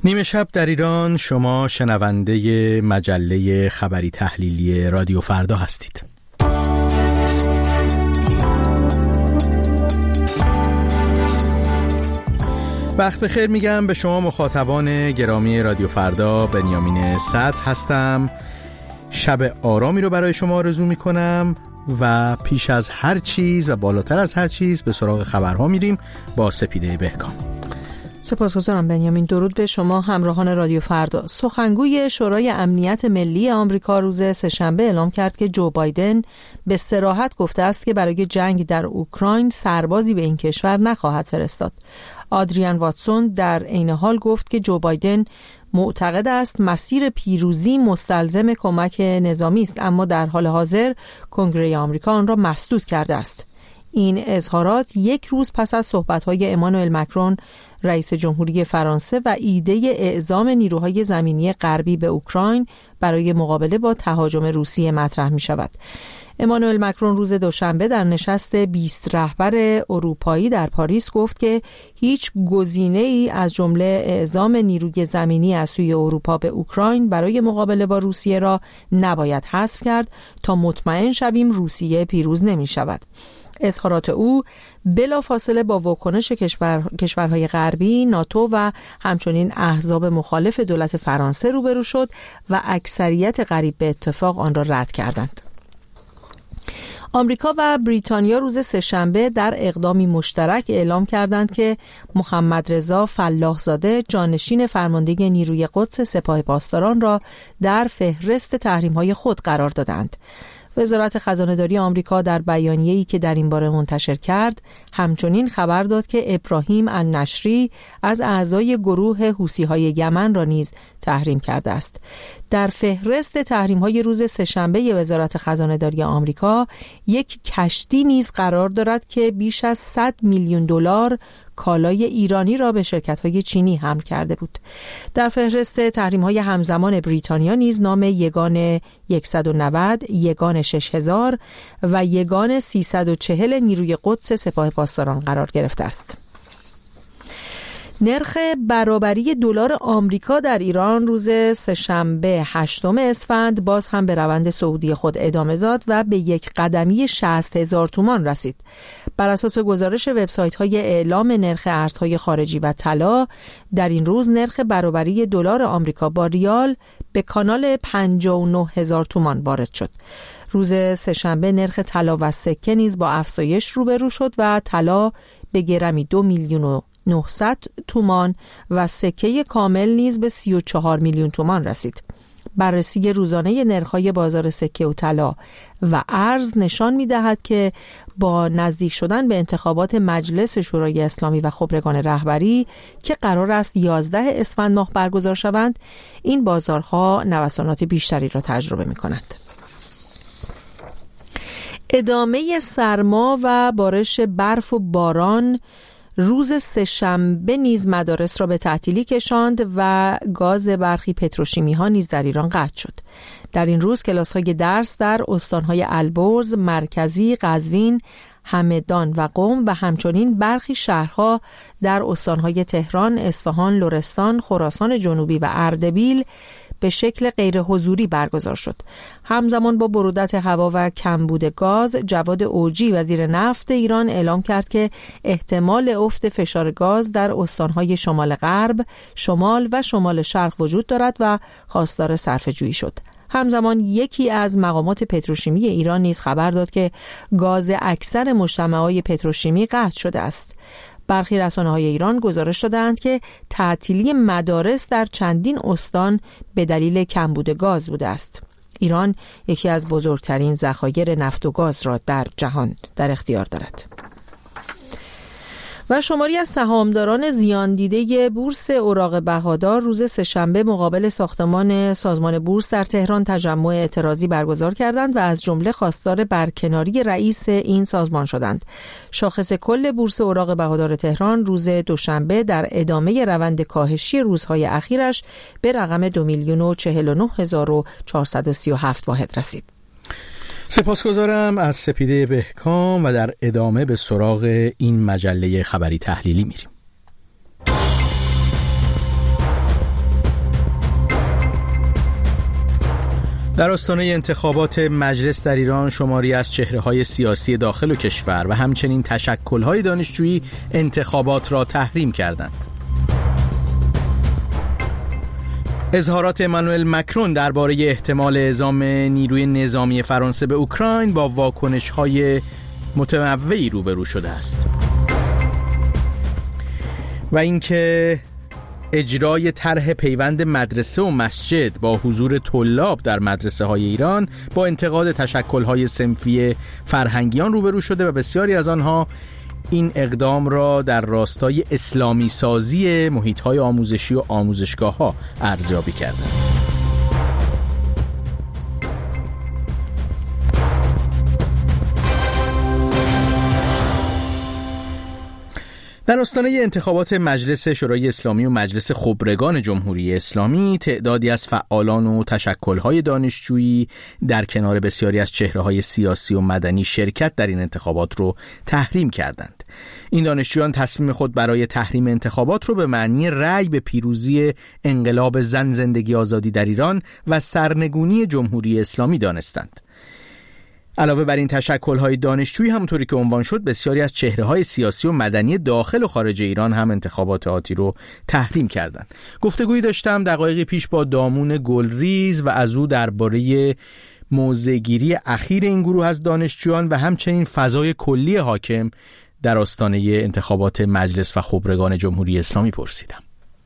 نیمه شب در ایران، شما شنونده مجله خبری تحلیلی رادیو فردا هستید. وقت بخیر میگم به شما مخاطبان گرامی رادیو فردا. بنیامین صدر هستم. شب آرامی رو برای شما آرزو میکنم و پیش از هر چیز و بالاتر از هر چیز به سراغ خبرها میریم با سپیده بهکام. سپاسگزارم بنیامین. درود به شما همراهان رادیو فردا. سخنگوی شورای امنیت ملی آمریکا روز سه‌شنبه اعلام کرد که جو بایدن به صراحت گفته است که برای جنگ در اوکراین سربازی به این کشور نخواهد فرستاد. آدریان واتسون در عین حال گفت که جو بایدن معتقد است مسیر پیروزی مستلزم کمک نظامی است، اما در حال حاضر کنگره آمریکا آن را مسدود کرده است. این اظهارات یک روز پس از صحبت‌های امانوئل مکرون رئیس جمهوری فرانسه و ایده اعزام نیروهای زمینی غربی به اوکراین برای مقابله با تهاجم روسیه مطرح می‌شود. امانوئل مکرون روز دوشنبه در نشست 20 رهبر اروپایی در پاریس گفت که هیچ گزینه‌ای از جمله اعزام نیروی زمینی از سوی اروپا به اوکراین برای مقابله با روسیه را نباید حذف کرد تا مطمئن شویم روسیه پیروز نمی‌شود. اظهارات او بلافاصله با واکنش کشورهای غربی، ناتو و همچنین احزاب مخالف دولت فرانسه روبرو شد و اکثریت قریب به اتفاق آن را رد کردند. آمریکا و بریتانیا روز سه‌شنبه در اقدامی مشترک اعلام کردند که محمد رضا فلاح‌زاده جانشین فرمانده نیروی قدس سپاه پاسداران را در فهرست تحریم‌های خود قرار دادند. وزارت خزانه‌داری آمریکا در بیانیه‌ای که در این باره منتشر کرد همچنین خبر داد که ابراهیم النشری از اعضای گروه حوثی‌های یمن را نیز تحریم کرده است. در فهرست تحریم‌های روز سه‌شنبه وزارت خزانه‌داری آمریکا یک کشتی نیز قرار دارد که بیش از 100 میلیون دلار کالای ایرانی را به شرکت‌های چینی حمل کرده بود. در فهرست تحریم‌های همزمان بریتانیا نیز نام یگان 190، یگان 6000 و یگان 340 نیروی قدس سپاه پاسداران قرار گرفته است. نرخ برابری دلار آمریکا در ایران روز سه‌شنبه 8 اسفند باز هم به روند صعودی خود ادامه داد و به یک قدمی 60,000 تومان رسید. بر اساس گزارش وبسایت‌های اعلام نرخ ارزهای خارجی و طلا، در این روز نرخ برابری دلار آمریکا با ریال به کانال 59,000 تومان وارد شد. روز سه‌شنبه نرخ طلا و سکه نیز با افزایش روبرو شد و طلا به گرمی 2,900,000 تومان و سکه کامل نیز به 34 میلیون تومان رسید. بررسی روزانه نرخ‌های بازار سکه و طلا و ارز نشان می‌دهد که با نزدیک شدن به انتخابات مجلس شورای اسلامی و خبرگان رهبری که قرار است 11 اسفند ماه برگزار شوند، این بازارها نوسانات بیشتری را تجربه می‌کنند. ادامه سرما و بارش برف و باران روز سه‌شنبه نیز مدارس را به تعطیلی کشاند و گاز برخی پتروشیمی ها نیز در ایران قطع شد. در این روز کلاس های درس در استانهای البرز، مرکزی، قزوین، همدان و قم و همچنین برخی شهرها در استانهای تهران، اصفهان، لرستان، خراسان جنوبی و اردبیل به شکل غیر حضوری برگزار شد. همزمان با برودت هوا و کمبود گاز، جواد اوجی وزیر نفت ایران اعلام کرد که احتمال افت فشار گاز در استانهای شمال غرب، شمال و شمال شرق وجود دارد و خواستار صرفه‌جویی شد. همزمان یکی از مقامات پتروشیمی ایران نیز خبر داد که گاز اکثر مجتمعات پتروشیمی قطع شده است. برخی رسانه‌های ایران گزارش دادند که تعطیلی مدارس در چندین استان به دلیل کمبود گاز بوده است. ایران یکی از بزرگترین ذخایر نفت و گاز را در جهان در اختیار دارد. و شماری از سهامداران زیان دیده بورس اوراق بهادار روز سه‌شنبه مقابل ساختمان سازمان بورس در تهران تجمع اعتراضی برگزار کردند و از جمله خواستار برکناری رئیس این سازمان شدند. شاخص کل بورس اوراق بهادار تهران روز دوشنبه در ادامه روند کاهشی روزهای اخیرش به رقم 2,049,437 واحد رسید. سپاسگزارم از سپیده بهکام و در ادامه به سراغ این مجله خبری تحلیلی میریم. در آستانه انتخابات مجلس در ایران شماری از چهره‌های سیاسی داخل و کشور و همچنین تشکل‌های دانشجویی انتخابات را تحریم کردند. اظهارات امانوئل مکرون درباره احتمال اعزام نیروی نظامی فرانسه به اوکراین با واکنش‌های متنوعی روبرو شده است. و اینکه اجرای طرح پیوند مدرسه و مسجد با حضور طلاب در مدرسه های ایران با انتقاد تشکل های صنفی فرهنگیان روبرو شده و بسیاری از آنها این اقدام را در راستای اسلامی سازی محیط های آموزشی و آموزشگاه ها ارزیابی کردند. در آستانه انتخابات مجلس شورای اسلامی و مجلس خبرگان جمهوری اسلامی تعدادی از فعالان و تشکل‌های دانشجویی در کنار بسیاری از چهره‌های سیاسی و مدنی شرکت در این انتخابات رو تحریم کردند. این دانشجویان تصمیم خود برای تحریم انتخابات رو به معنی رأی به پیروزی انقلاب زن زندگی آزادی در ایران و سرنگونی جمهوری اسلامی دانستند. علاوه بر این تشکل‌های دانشجویی همونطوری که عنوان شد بسیاری از چهره‌های سیاسی و مدنی داخل و خارج ایران هم انتخابات آتی رو تحریم کردند. گفتگویی داشتم دقایقی پیش با دامون گلریز و از او درباره موضع‌گیری اخیر این گروه از دانشجویان و همچنین فضای کلی حاکم در آستانه انتخابات مجلس و خبرگان جمهوری اسلامی پرسیدم.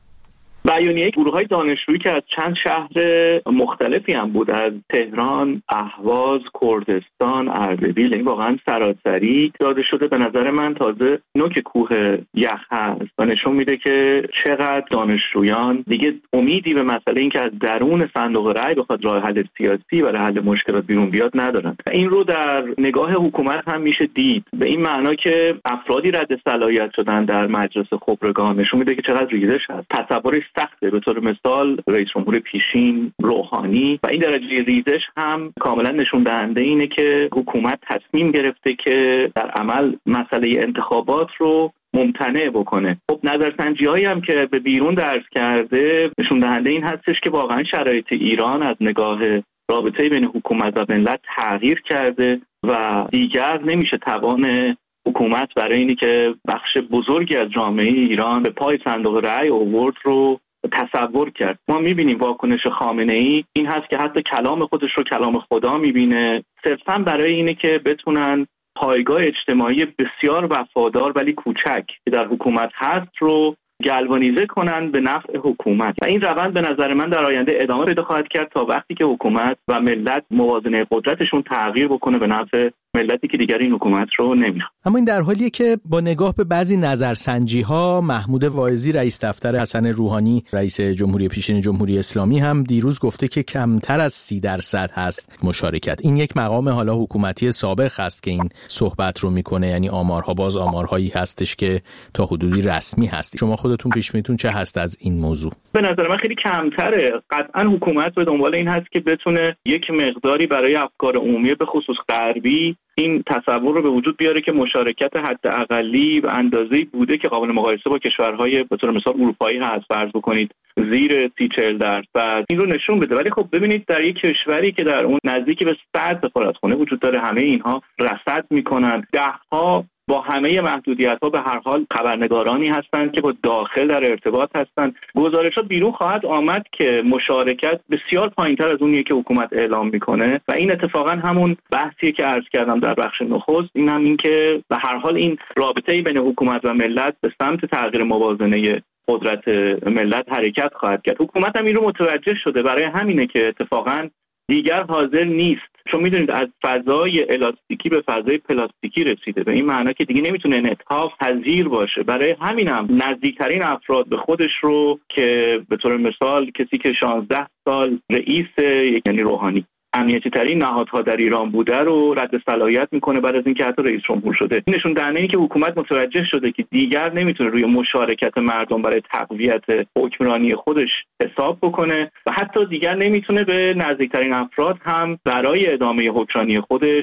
بیانیه گروه‌های دانشجویی که از چند شهر مختلفی هم بود، از تهران، اهواز، کردستان، اردبیل، این واقعا سراسری داده شده. به نظر من تازه نوک کوه یخ هست و نشون میده که چقدر دانشجویان دیگه امیدی به مسئله این که از درون صندوق رأی بخواد راه حل سیاسی برای حل مشکلات بیرون بیاد ندارن. این رو در نگاه حکومت هم میشه دید، به این معنا که افرادی رد صلاحیت شدن در مجلس خبرگان نشون میده که چقدر ریزش هست. تصورش سخته. به طور مثال رئیس جمهور پیشین روحانی و این درجه ریزش هم کاملا نشون دهنده اینه که حکومت تصمیم گرفته که در عمل مسئله انتخابات رو ممتنع بکنه. خب نظرسنجی‌هایی هم که به بیرون درز کرده نشون دهنده این هستش که واقعا شرایط ایران از نگاه رابطه بین حکومت و ملت تغییر کرده و دیگر نمیشه توان حکومت برای اینی که بخش بزرگی از جامعه ایران به پای صندوق رأی آورد رو تصور کرد. ما میبینیم واکنش خامنه‌ای این هست که حتی کلام خودش رو کلام خدا میبینه، صرفاً برای اینه که بتونن پایگاه اجتماعی بسیار وفادار ولی کوچک که در حکومت هست رو گلوانیزه کنن به نفع حکومت و این روند به نظر من در آینده ادامه پیدا خواهد کرد تا وقتی که حکومت و ملت موازنه قدرتشون تغییر بکنه به نفع ملتی که دیگر این حکومت رو نمیخواد. اما این در حالیه که با نگاه به بعضی نظرسنجی‌ها محمود واعظی رئیس دفتر حسن روحانی رئیس جمهوری پیشین جمهوری اسلامی هم دیروز گفته که کمتر از 30% هست مشارکت. این یک مقام حالا حکومتی سابق هست که این صحبت رو میکنه، یعنی آمارها باز آمارهایی هستش که تا حدودی رسمی هست. شما خودتون پیش بینیتون چه هست از این موضوع؟ به نظر من خیلی کمتره. قطعا حکومت به دنبال این هست که بتونه یک مقداری برای افکار عمومی به خصوص غربی این تصور رو به وجود بیاره که مشارکت حداقلی و اندازه‌ای بوده که قابل مقایسه با کشورهای به طور مثال اروپایی هست، فرض بکنید زیر 30-40%، این رو نشون بده. ولی خب ببینید در یک کشوری که در اون نزدیکی به 100 سفارتخانه وجود داره، همه اینها رصد میکنن، دهها با همه محدودیت‌ها به هر حال خبرنگارانی هستند که با داخل در ارتباط هستند. گزارشات بیرون خواهد آمد که مشارکت بسیار پایین‌تر از اونیه که حکومت اعلام میکنه و این اتفاقا همون بحثیه که عرض کردم در بخش نخست، این هم این که به هر حال این رابطه بین حکومت و ملت به سمت تغییر موازنه قدرت ملت حرکت خواهد کرد. حکومت هم این رو متوجه شده، برای همینه که اتفاقا دیگر حاضر نیست، چون میدونید از فضای الاستیکی به فضای پلاستیکی رسیده، به این معنی که دیگه نمیتونه انعطاف پذیر باشه. برای همینم نزدیکترین افراد به خودش رو که به طور مثال کسی که 16 سال رئیس یعنی روحانی امنیتی ترین نهادها در ایران بوده رو رد صلاحیت میکنه بعد از اینکه حتی رئیس جمهور شده. این نشون دهنده اینه که حکومت متوجه شده که دیگر نمیتونه روی مشارکت مردم برای تقویت حکمرانی خودش حساب بکنه و حتی دیگر نمیتونه به نزدیکترین افراد هم برای ادامه حکمرانی خودش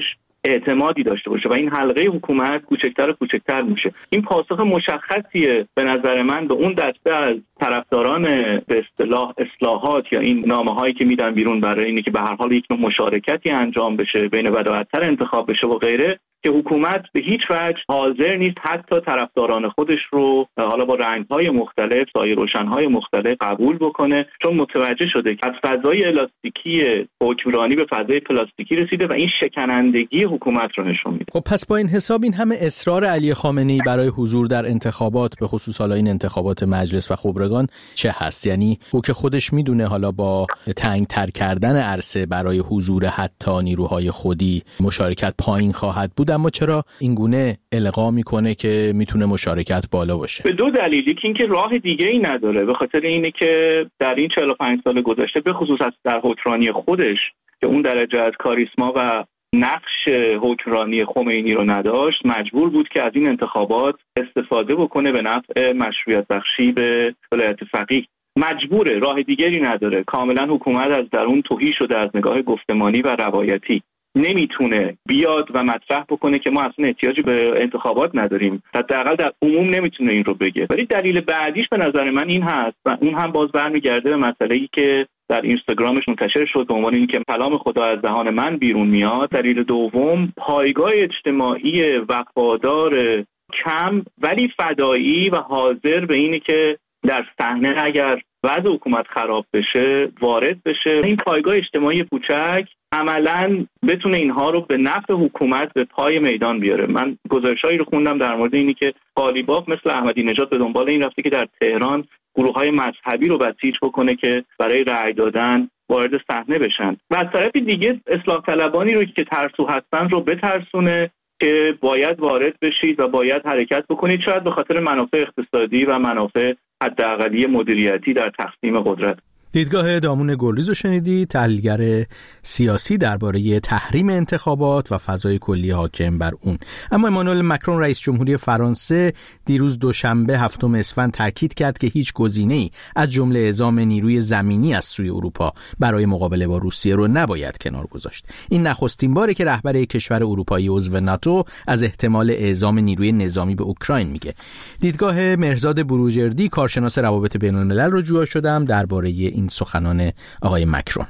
اعتمادی داشته باشه و این حلقه حکومت کوچکتر میشه. این پاسخ مشخصیه به نظر من به اون دسته از طرفداران به اصطلاح اصلاحات یا این نامه‌هایی که میدن بیرون برای اینکه به هر حال یک نوع مشارکتی انجام بشه، بین بداعتر انتخاب بشه و غیره، که حکومت به هیچ وجه حاضر نیست حتی طرفداران خودش رو حالا با رنگ‌های مختلف، سایه روشن‌های مختلف قبول بکنه، چون متوجه شده که از فضای الاستیکی حکمرانی به فضای پلاستیکی رسیده و این شکنندگی حکومت رو نشون میده. خب پس با این حساب این همه اصرار علی خامنه‌ای برای حضور در انتخابات، به خصوص حالا این انتخابات مجلس و خبرگان، چه هست؟ یعنی او که خودش میدونه حالا با تنگ‌تر کردن عرصه برای حضور حتی نیروهای خودی مشارکت پایین خواهد بود، اما چرا این گونه القا میکنه که میتونه مشارکت بالا باشه؟ به دو دلیلی، که اینکه راه دیگه ای نداره، به خاطر اینه که در این 45 سال گذشته به خصوص در حکمرانی خودش که اون درجه از کاریسما و نقش حکمرانی خمینی رو نداشت، مجبور بود که از این انتخابات استفاده بکنه به نفع مشروعیت بخشی به ولایت فقیه. مجبوره، راه دیگری نداره. کاملا حکومت از درون تهی شده از نگاه گفتمانی و روایتی، نمیتونه بیاد و مطرح بکنه که ما اصلا احتیاجی به انتخابات نداریم، حداقل در عموم نمیتونه این رو بگه. ولی دلیل بعدیش به نظر من این هست و اون هم باز برمیگرده به مسئله‌ای که در اینستاگرامش منتشر شد به عنوان اینکه کلام خدا از دهان من بیرون میاد. دلیل دوم، پایگاه اجتماعی وفادار کم ولی فدایی و حاضر به اینه که در صحنه اگر وضع حکومت خراب بشه وارد بشه. این پایگاه اجتماعی کوچک عملاً بتونه اینها رو به نفع حکومت به پای میدان بیاره. من گزارشایی رو خوندم در مورد اینی که قالیباف مثل احمدی نژاد به دنبال این رفته که در تهران گروه‌های مذهبی رو بسیج بکنه که برای رأی دادن وارد صحنه بشن و از طرف دیگه اصلاح طلبانی رو که ترسو هستن رو بترسونه که باید وارد بشید و باید حرکت بکنید، شاید به خاطر منافع اقتصادی و منافع حداقلی مدیریتی در تقسیم قدرت. دیدگاه دامون گلریز رو شنیدی، تحلیلگر سیاسی درباره تحریم انتخابات و فضای کلی حاکم بر اون. اما امانوئل مکرون رئیس جمهوری فرانسه دیروز دوشنبه 7 اسفند تاکید کرد که هیچ گزینه‌ای از جمله اعزام نیروی زمینی از سوی اروپا برای مقابله با روسیه رو نباید کنار گذاشت. این نخستین باره که رهبر کشور اروپایی عضو ناتو از احتمال اعزام نیروی نظامی به اوکراین میگه. دیدگاه مهرزاد بروجردی کارشناس روابط بین‌الملل رو جویا شدم درباره این سخنان آقای مکرون.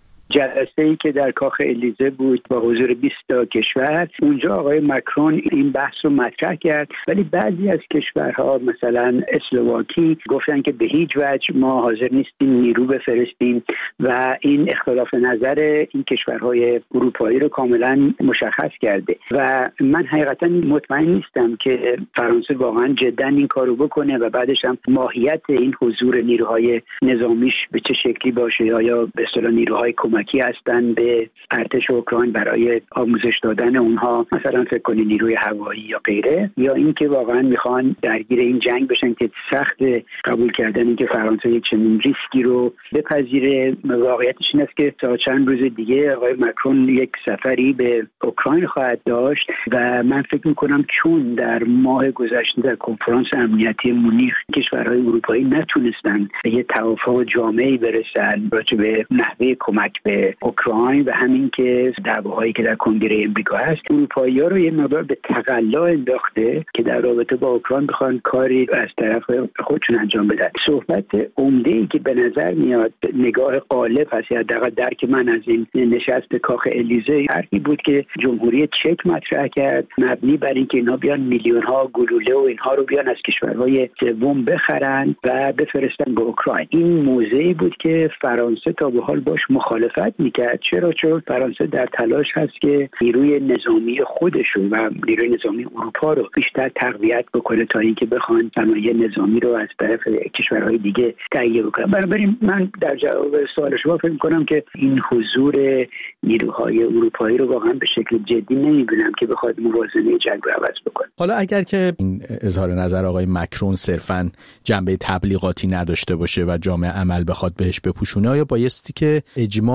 جلسه‌ای که در کاخ الیزه بود با حضور 20 تا کشور، اونجا آقای مکرون این بحث رو مطرح کرد، ولی بعضی از کشورها مثلا اسلواکی گفتن که به هیچ وجه ما حاضر نیستیم نیرو بفرستیم و این اختلاف نظر این کشورهای اروپایی رو کاملا مشخص کرده و من حقیقتا مطمئن نیستم که فرانسه واقعا جدا این کارو بکنه و بعدش هم ماهیت این حضور نیروهای نظامیش به چه شکلی باشه، یا به اصطلاح نیروهای کمکی هستن به ارتش اوکراین برای آموزش دادن اونها، مثلا فکر کنید نیروی هوایی یا غیره، یا اینکه واقعا میخوان درگیر این جنگ بشن که سخت قبول کردن اینکه فرانسه یک چنین ریسکی رو بپذیره. واقعیتش این است که تا چند روز دیگه آقای مکرون یک سفری به اوکراین خواهد داشت و من فکر میکنم چون در ماه گذشته در کنفرانس امنیتی مونیخ کشورهای اروپایی نتونستن به یه توافق جامعی برسن راجع به نحوه کمک به اوکراین و همین که دعواهایی که در کنگره امریکا هست، اروپایی‌ها رو یه مقدار به تقلا انداخته که در رابطه با اوکراین بخوان کاری از طرف خودشون انجام بدن. صحبت عمده‌ای که به نظر میاد نگاه غالب هست، یا حداقل درک من از این نشست کاخ الیزه، حرفی بود که جمهوری چک مطرح کرد مبنی بر اینکه اینا بیان میلیون‌ها گلوله و اینها رو بیان از کشورهای سوم بخرن و بفرستن به اوکراین. این موضعی بود که فرانسه تا به حال باش مخالفت میکرد. چرا؟ چون فرانسه در تلاش هست که نیروی نظامی خودشون و نیروی نظامی اروپا رو بیشتر تقویت بکنه تا اینکه بخوان صنایع نظامی رو از طرف کشورهای دیگه تهیه بکنن. بنابراین من در جواب سوال شما فکر می‌کنم که این حضور نیروهای اروپایی رو واقعا به شکل جدی نمی‌بینم که بخواد موازنه جنگ رو عوض بکنه. حالا اگر که این اظهار نظر آقای مکرون صرفاً جنبه تبلیغاتی نداشته باشه و جامعه عمل بخواد بهش بپوشونه، آیا بایستی که اجماع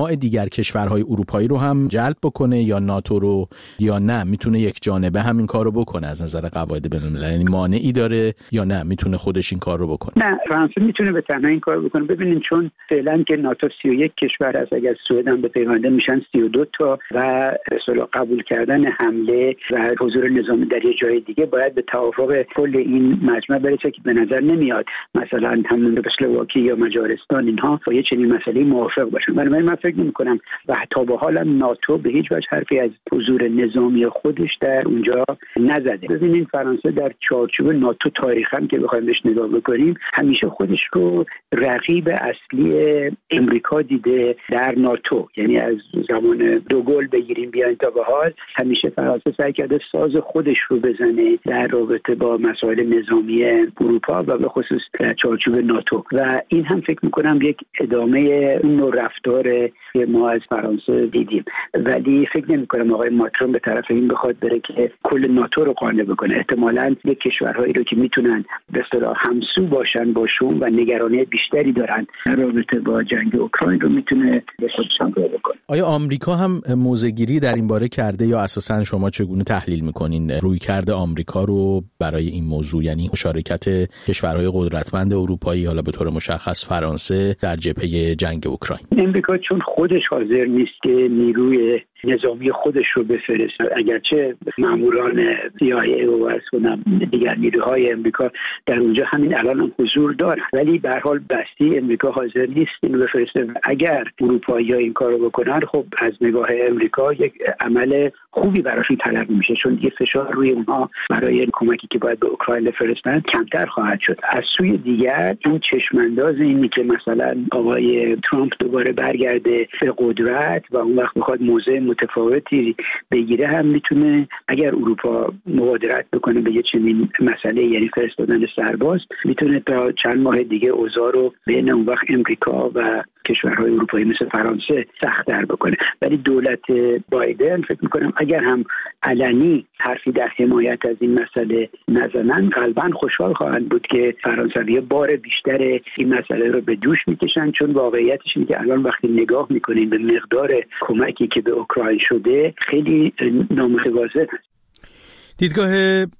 اجماع دیگر کشورهای اروپایی رو هم جلب بکنه یا ناتو رو، یا نه میتونه یک جانبه هم این کار رو بکنه از نظر قواعد بین‌المللی؟ یعنی مانعی داره یا نه میتونه خودش این کار رو بکنه؟ نه، فرانسه میتونه به تنها این کار بکنه. ببینین چون فعلا که ناتو 31 کشور هست، اگر سوئد هم به پیونده میشن 32 تا و به اصطلاح قبول کردن حمله و حضور نظامی در یه جای دیگه باید به توافق کل این مجمع برسه که به نظر نمیاد مثلا همون اسلواکی یا مجارستان اینها با یه چنین مسئله موافق باشن. بنابراین من فکر نمی‌کنم و تا به حال ناتو به هیچ وجه حرفی از حضور نظامی خودش در اونجا نزده. ببینین فرانسه در چارچوب ناتو تاریخاً که بخوایم بهش نگاه بکنیم همیشه خودش رو رقیب اصلی امریکا دیده در ناتو، یعنی از زمان دوگل بگیریم بیاین تا به حال همیشه فرانسه سعی کرده ساز خودش رو بزنه در رابطه با مسائل نظامی اروپا و به خصوص در چارچوب ناتو و این هم فکر میکنم یک ادامه اون نوع رفتار که ما از فرانسه دیدیم. ولی فکر نمیکنم آقای ماکرون به طرف این بخواد بره که کل ناتو رو قانع بکنه. احتمالاً یک کشورهایی رو که میتونن به اصطلاح همسو باشن باشون و نگرانی بیشتری دارن در رابطه با جنگ اوکراین رو میتونه به خودش همراه بکنه. آیا آمریکا هم موضع‌گیری در این باره کرده یا اساساً شما چگونه تحلیل میکنین رویکرد آمریکا رو برای این موضوع، یعنی مشارکت کشورهای قدرتمند اروپایی حالا به طور مشخص فرانسه در جبهه جنگ اوکراین؟ امریکا چون خودش حاضر نیست که نیروی نظامی خودش رو بفرسته، اگرچه ماموران CIA و دیگر نیروهای امریکا در اونجا همین الان هم حضور دارن، ولی به هر حال بستی امریکا حاضر نیست اینو بفرسته. اگر اروپایی‌ها این کارو بکنن خب از نگاه امریکا یک عمل خوبی براشون طلب میشه، چون دیگه فشار روی اونها برای کمکی که باید به اوکراین بفرستن کمتر خواهد شد. از سوی دیگر این چشمانداز اینی که مثلا آقای ترامپ دوباره برگرده به قدرت و اون وقت بخواد موضع متفاوتی بگیره هم میتونه، اگر اروپا مبادرت بکنه به یه چنین مسئله یعنی فرستادن سرباز، میتونه تا چند ماه دیگه اوضاع رو بین اون وقت امریکا و کشورهای اروپایی مثل فرانسه سخت‌تر بکنه. ولی دولت بایدن فکر میکنم اگر هم علنی حرفی در حمایت از این مسئله نزنن غالباً خوشحال خواهند بود که فرانسوی‌ها بار بیشتر این مسئله رو به دوش میکشن، چون واقعیتش اینه که الان وقتی نگاه میکنین به مقدار کمکی که به اوکراین شده خیلی نامتوازن است. دیدگاه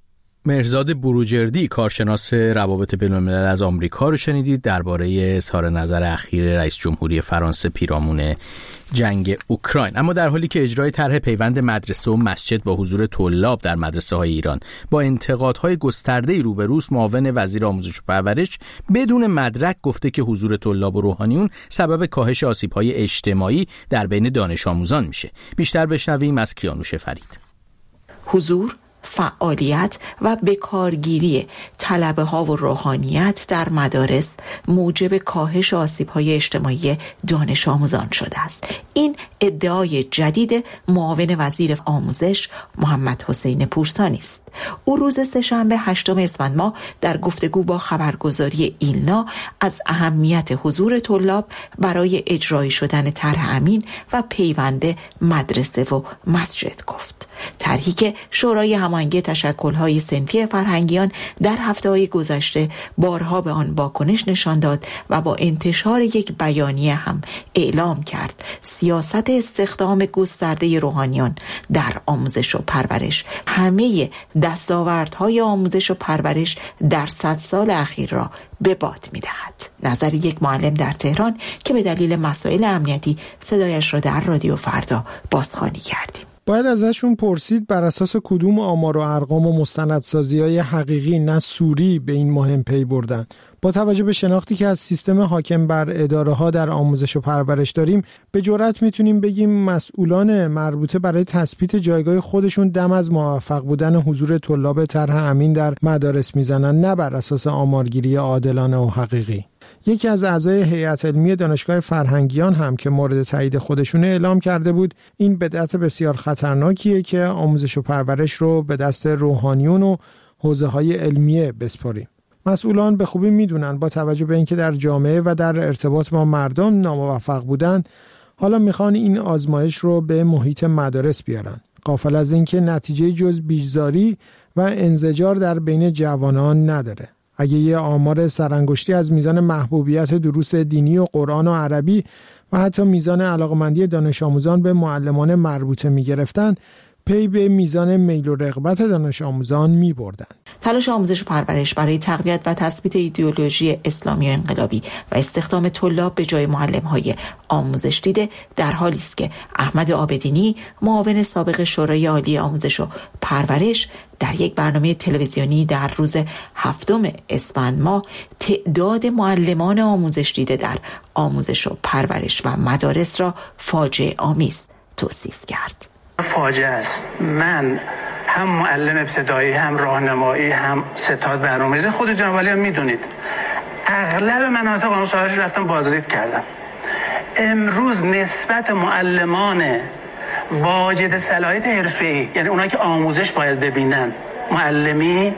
مهرزاد بروجردی کارشناس روابط بین‌الملل از آمریکا رو شنیدید درباره اظهار نظر اخیر رئیس جمهوری فرانسه پیرامون جنگ اوکراین. اما در حالی که اجرای طرح پیوند مدرسه و مسجد با حضور طلاب در مدرسه‌های ایران با انتقادهای گسترده‌ای روبروست، معاون وزیر آموزش و پرورش بدون مدرک گفته که حضور طلاب و روحانیون سبب کاهش آسیب‌های اجتماعی در بین دانش آموزان میشه. بیشتر بشنویم از کیانوش فرید. حضور، فعالیت و بکارگیری طلبه ها و روحانیت در مدارس موجب کاهش آسیب‌های اجتماعی دانش آموزان شده است. این ادعای جدید معاون وزیر آموزش محمد حسین پورسانی است. او روز سه‌شنبه 8 اسفند ماه در گفتگو با خبرگزاری ایلنا از اهمیت حضور طلاب برای اجرایی شدن طرح امین و پیوند مدرسه و مسجد گفت. طرحی که شورای هماهنگی تشکل‌های صنفی فرهنگیان در هفته‌های گذشته بارها به آن واکنش نشان داد و با انتشار یک بیانیه هم اعلام کرد سیاست استخدام گسترده روحانیان در آموزش و پرورش همه دستاوردهای آموزش و پرورش در 100 سال اخیر را به باد می‌دهد. نظر یک معلم در تهران که به دلیل مسائل امنیتی صدایش را در رادیو فردا بازخوانی کردیم. باید ازشون پرسید بر اساس کدوم آمار و ارقام و مستندسازی‌های حقیقی نه سوری به این مهم پی بردن. با توجه به شناختی که از سیستم حاکم بر اداره‌ها در آموزش و پرورش داریم، به جرئت میتونیم بگیم مسئولان مربوطه برای تثبیت جایگاه خودشون دم از موفق بودن حضور طلاب طرح امین در مدارس میزنن، نه بر اساس آمارگیری عادلانه و حقیقی. یکی از اعضای هیئت علمی دانشگاه فرهنگیان هم که مورد تایید خودشون اعلام کرده بود این بدعت بسیار خطرناکیه که آموزش و پرورش رو به دست روحانیون و حوزه‌های علمیه بسپاریم. مسئولان به خوبی میدونن با توجه به اینکه در جامعه و در ارتباط با مردم ناموفق بودن، حالا میخوان این آزمایش رو به محیط مدارس بیارن. غافل از اینکه نتیجه جز بیزاری و انزجار در بین جوانان نداره. اگه یه آمار سرانگشتی از میزان محبوبیت دروس دینی و قرآن و عربی و حتی میزان علاقمندی دانش آموزان به معلمان مربوطه میگرفتن، پی به میزان میل و رغبت دانش آموزان می بردن. تلاش آموزش و پرورش برای تقویت و تثبیت ایدئولوژی اسلامی و انقلابی و استخدام طلاب به جای معلم‌های آموزش دیده در حالی است که احمد عابدینی، معاون سابق شورای عالی آموزش و پرورش، در یک برنامه تلویزیونی در روز 7 اسفند ماه تعداد معلمان آموزش دیده در آموزش و پرورش و مدارس را فاجعه آمیز توصیف کرد. فاجعه است. من هم معلم ابتدایی، هم راهنمایی، هم ستاد برنامه‌ریزی، خود جناب علی هم میدونید اغلب مناطق اون سالش رفتم بازدید کردم. امروز نسبت معلمان واجد صلاحیت حرفه‌ای، یعنی اونایی که آموزش باید ببینن، معلمی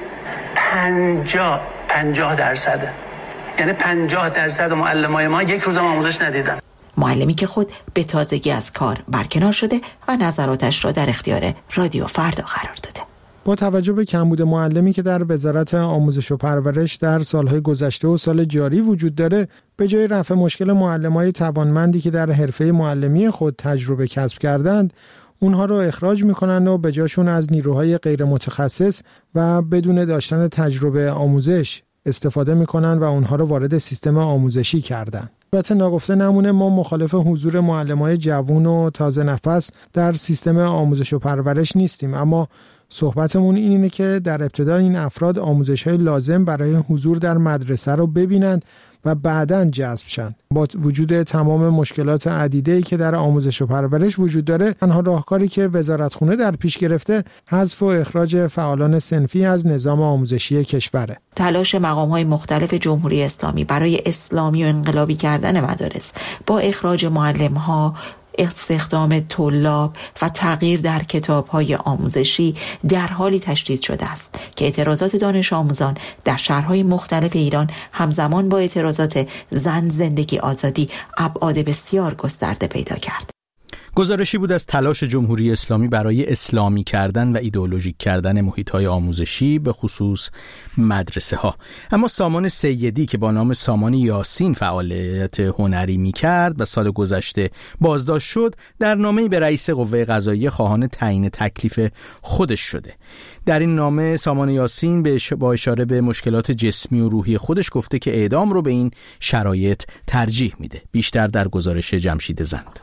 50%، یعنی 50% معلمای ما یک روز آموزش ندیدن. معلمی که خود به تازگی از کار برکنار شده و نظراتش را در اختیار رادیو فردا قرار داده. با توجه به کمبود معلمی که در وزارت آموزش و پرورش در سالهای گذشته و سال جاری وجود داره، به جای رفع مشکل معلمای توانمندی که در حرفه معلمی خود تجربه کسب کردند، اونها رو اخراج میکنن و به جاشون از نیروهای غیر متخصص و بدون داشتن تجربه آموزش استفاده میکنن و اونها رو وارد سیستم آموزشی کردن. البته ناگفته نمونه ما مخالف حضور معلمای جوون و تازه نفس در سیستم آموزش و پرورش نیستیم، اما صحبتمون اینه که در ابتدا این افراد آموزش‌های لازم برای حضور در مدرسه رو ببینند و بعداً جذب شن. با وجود تمام مشکلات عدیده‌ای که در آموزش و پرورش وجود داره، تنها راهکاری که وزارتخونه در پیش گرفته حذف و اخراج فعالان صنفی از نظام آموزشی کشوره. تلاش مقام‌های مختلف جمهوری اسلامی برای اسلامی و انقلابی کردن مدارس با اخراج معلم‌ها، استخدام طلاب و تغییر در کتاب‌های آموزشی در حالی تشدید شده است که اعتراضات دانش آموزان در شهرهای مختلف ایران همزمان با اعتراضات زن زندگی آزادی ابعاد بسیار گسترده پیدا کرد. گزارشی بود از تلاش جمهوری اسلامی برای اسلامی کردن و ایدئولوژیک کردن محیط‌های آموزشی به خصوص مدرسه ها. اما سامان سیدی که با نام سامان یاسین فعالیت هنری می‌کرد و سال گذشته بازداشت شد، در نامه‌ای به رئیس قوه قضاییه خواهان تعیین تکلیف خودش شده. در این نامه سامان یاسین با اشاره به مشکلات جسمی و روحی خودش گفته که اعدام رو به این شرایط ترجیح میده. بیشتر در گزارش جمشید زند.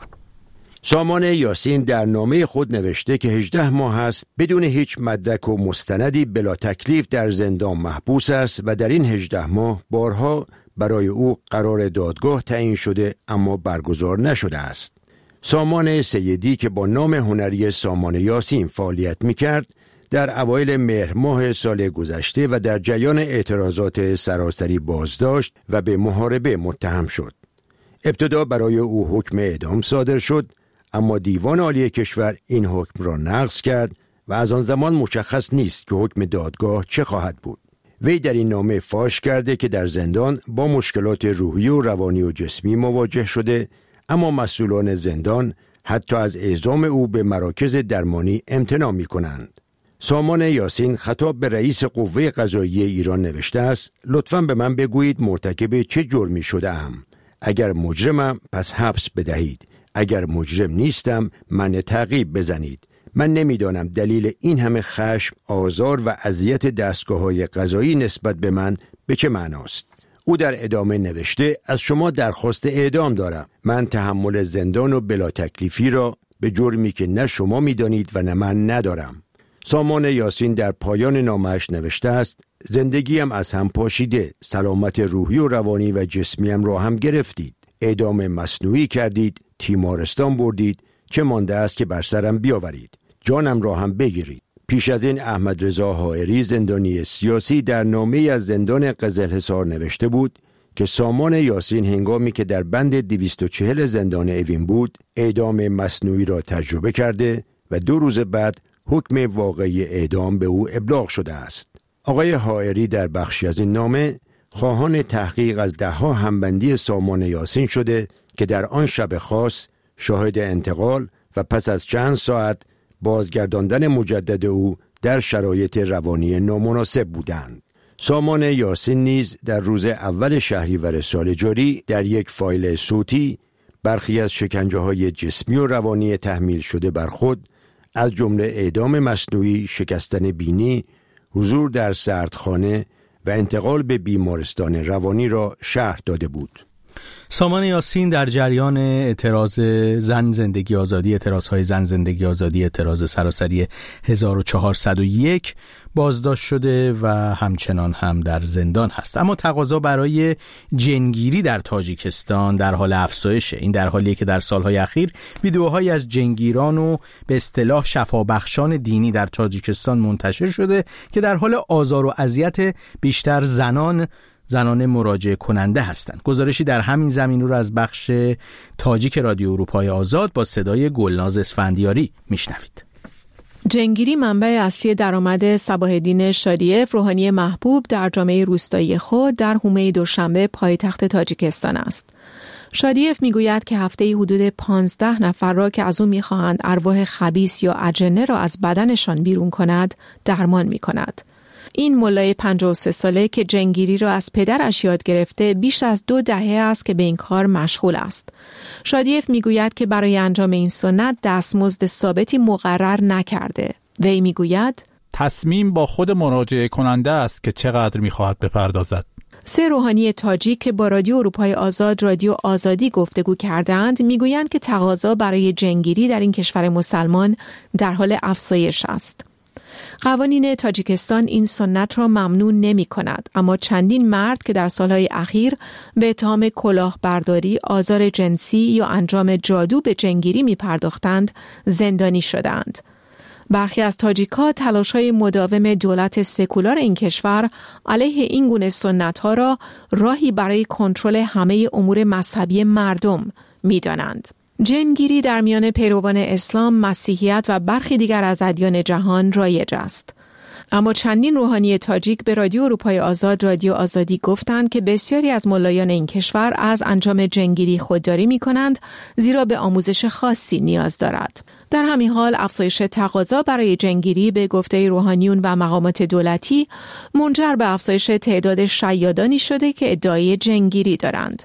سامان یاسین در نامه خود نوشته که 18 ماه است بدون هیچ مدرک و مستندی بلا تکلیف در زندان محبوس است و در این 18 ماه بارها برای او قرار دادگاه تعیین شده اما برگزار نشده است. سامان سیدی که با نام هنری سامان یاسین فعالیت می‌کرد، در اوایل مهر ماه سال گذشته و در جریان اعتراضات سراسری بازداشت و به محاربه متهم شد. ابتدا برای او حکم اعدام صادر شد، اما دیوان عالی کشور این حکم را نقض کرد و از آن زمان مشخص نیست که حکم دادگاه چه خواهد بود. وی در این نامه فاش کرده که در زندان با مشکلات روحی و روانی و جسمی مواجه شده، اما مسئولان زندان حتی از اعزام او به مراکز درمانی امتناع می‌کنند. سامان یاسین خطاب به رئیس قوه قضاییه ایران نوشته است: لطفاً به من بگویید مرتکب چه جرمی شده ام. اگر مجرمم پس حبس بدهید. اگر مجرم نیستم من تعقیب بزنید. من نمیدانم دلیل این همه خشم، آزار و اذیت دستگاه‌های قضایی نسبت به من به چه معناست. او در ادامه نوشته: از شما درخواست اعدام دارم. من تحمل زندان و بلا تکلیفی را به جرمی که نه شما میدانید و نه من ندارم. سامان یاسین در پایان نامه‌اش نوشته است: زندگیم از هم پاشیده، سلامت روحی و روانی و جسمیم را هم گرفتید. اعدام مصنوعی کردید، تیمارستان بردید، چه مانده است که بر سرم بیاورید. جانم را هم بگیرید. پیش از این احمد رضا حائری زندانی سیاسی در نامه‌ای از زندان قزلحصار نوشته بود که سامان یاسین هنگامی که در بند 240 زندان اوین بود، اعدام مصنوعی را تجربه کرده و 2 روز بعد حکم واقعی اعدام به او ابلاغ شده است. آقای حائری در بخشی از این نامه خواهان تحقیق از 10 همبندی سامان یاسین شده که در آن شب خاص شاهد انتقال و پس از چند ساعت بازگرداندن مجدد او در شرایط روانی نامناسب بودند. سامان یاسین نیز در روز اول شهریور سال جاری در یک فایل صوتی برخی از شکنجه‌های جسمی و روانی تحمیل شده بر خود از جمله اعدام مصنوعی، شکستن بینی، حضور در سردخانه و انتقال به بیمارستان روانی را شرح داده بود. سامان یاسین در جریان اعتراض زن زندگی آزادی، اعتراضهای زن زندگی آزادی، اعتراض سراسری 1401 بازداشت شده و همچنان هم در زندان هست. اما تقاضا برای جنگیری در تاجیکستان در حال افزایشه. این در حالیه که در سالهای اخیر ویدیوهایی از جنگیران و به اصطلاح شفابخشان دینی در تاجیکستان منتشر شده که در حال آزار و اذیت بیشتر زنان مراجعه کننده هستند. گزارشی در همین زمینه رو از بخش تاجیک رادیو اروپای آزاد با صدای گلناز اسفندیاری میشنوید. جنگیری منبع اصلی درآمد صباح‌الدین شادیف، روحانی محبوب در جامعه روستایی خود در حومه دوشنبه پایتخت تاجیکستان است. شادیف میگوید که هفته‌ای حدود 15 نفر را که از او می‌خواهند ارواح خبیث یا اجنه را از بدنشان بیرون کند، درمان می‌کند. این ملای 53 ساله که جنگیری را از پدرش یاد گرفته بیش از 2 دهه است که به این کار مشغول است. شادیف میگوید که برای انجام این سنت دستمزد ثابتی مقرر نکرده. وی میگوید تصمیم با خود مراجعه کننده است که چقدر میخواهد بپردازد. 3 روحانی تاجیک که با رادیو اروپای آزاد، رادیو آزادی گفتگو کردند میگویند که تقاضا برای جنگیری در این کشور مسلمان در حال افزایش است. قوانین تاجیکستان این سنت را ممنوع نمی کند، اما چندین مرد که در سالهای اخیر به اتهام کلاهبرداری، آزار جنسی یا انجام جادو به جنگیری می پرداختند زندانی شدند. برخی از تاجیک‌ها تلاش‌های مداوم دولت سکولار این کشور علیه این گونه سنت‌ها را راهی برای کنترل همه امور مذهبی مردم می دانند. جنگیری در میان پیروان اسلام، مسیحیت و برخی دیگر از ادیان جهان رایج است. اما چندین روحانی تاجیک به رادیو اروپای آزاد، رادیو آزادی گفتند که بسیاری از ملایان این کشور از انجام جنگیری خودداری می کنند، زیرا به آموزش خاصی نیاز دارد. در همین حال افزایش تقاضا برای جنگیری به گفته روحانیون و مقامات دولتی منجر به افزایش تعداد شیادانی شده که ادعای جنگیری دارند.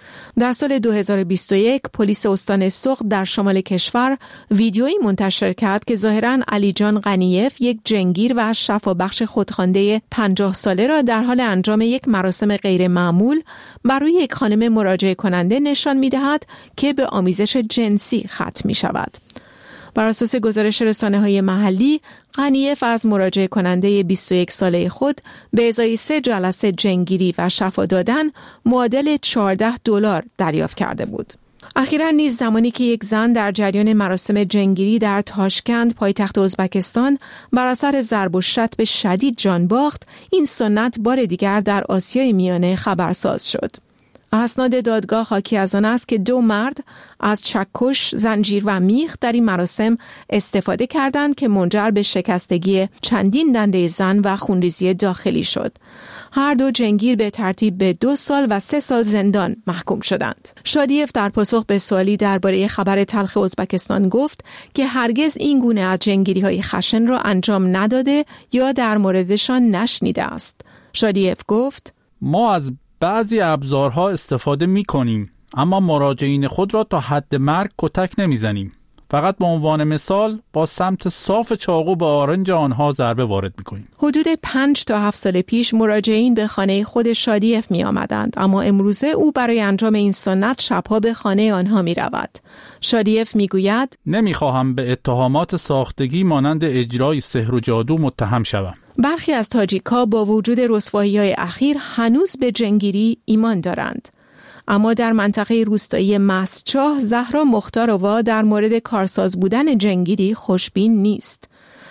در سال 2021 پلیس استان سوق در شمال کشور ویدیویی منتشر کرد که ظاهراً علی جان غنیف، یک جنگیر و شفابخش خودخوانده 50 ساله را در حال انجام یک مراسم غیر معمول بر روی یک خانم مراجعه کننده نشان می‌دهد که به آمیزش جنسی ختم می‌شود. بر اساس گزارش رسانه‌های محلی، غنیف از مراجعه کننده 21 ساله خود به ازای 3 جلسه جنگیری و شفا دادن معادل $14 دریافت کرده بود. اخیراً نیز زمانی که یک زن در جریان مراسم جنگیری در تاشکند، پایتخت ازبکستان، بر اثر ضرب و شتم شدید جان باخت، این سنت بار دیگر در آسیای میانه خبرساز شد. اسناد دادگاه حاکی از آن است که 2 مرد از چکش، زنجیر و میخ در این مراسم استفاده کردند که منجر به شکستگی چندین دنده زن و خونریزی داخلی شد. هر 2 جنگیر به ترتیب به 2 سال و 3 سال زندان محکوم شدند. شادیف در پاسخ به سوالی درباره خبر تلخ ازبکستان گفت که هرگز این گونه از جنگیری‌های خشن را انجام نداده یا در موردشان نشنیده است. شادیف گفت: ما از بعضی ابزارها استفاده می کنیم، اما مراجعین خود را تا حد مرگ کتک نمی زنیم. فقط به عنوان مثال با سمت صاف چاقو به آرنج آنها ضربه وارد می کنیم. حدود 5 تا 7 سال پیش مراجعین به خانه خود شادیف می آمدند، اما امروزه او برای انجام این سنت شبها به خانه آنها می رود. شادیف می گوید: نمی خواهم به اتهامات ساختگی مانند اجرای سحر و جادو متهم شوم. برخی از تاجیک‌ها با وجود رسوایی‌های اخیر هنوز به جنگیری ایمان دارند. اما در منطقه روستایی مسچاه، زهرا مختاروا در مورد کارساز بودن جنگیری خوشبین نیست.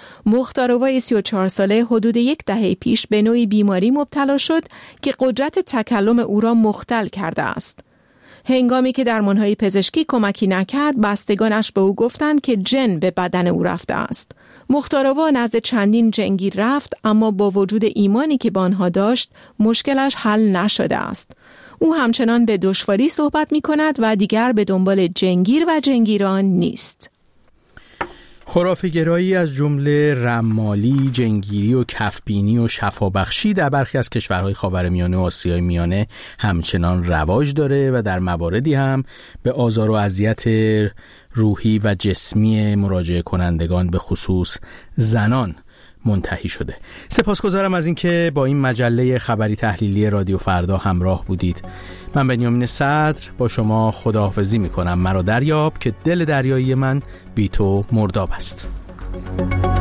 مختاروا 34 ساله حدود 10 دهه پیش به نوعی بیماری مبتلا شد که قدرت تکلم او را مختل کرده است. هنگامی که درمانهای پزشکی کمکی نکرد، بستگانش به او گفتند که جن به بدن او رفته است. مختاروا نزد چندین جنگیر رفت، اما با وجود ایمانی که با آنها داشت، مشکلش حل نشده است. او همچنان به دشواری صحبت می کند و دیگر به دنبال جنگیر و جنگیران نیست. خرافه‌گرایی از جمله رمالی، جنگیری و کفبینی و شفابخشی در برخی از کشورهای خاورمیانه و آسیای میانه همچنان رواج داره و در مواردی هم به آزار و اذیت روحی و جسمی مراجعه کنندگان به خصوص زنان منتهی شده. سپاسگزارم از اینکه با این مجله خبری تحلیلی رادیو فردا همراه بودید. من بنیامین صدر با شما خداحافظی میکنم. مرا دریاب که دل دریایی من بی تو مرداب است.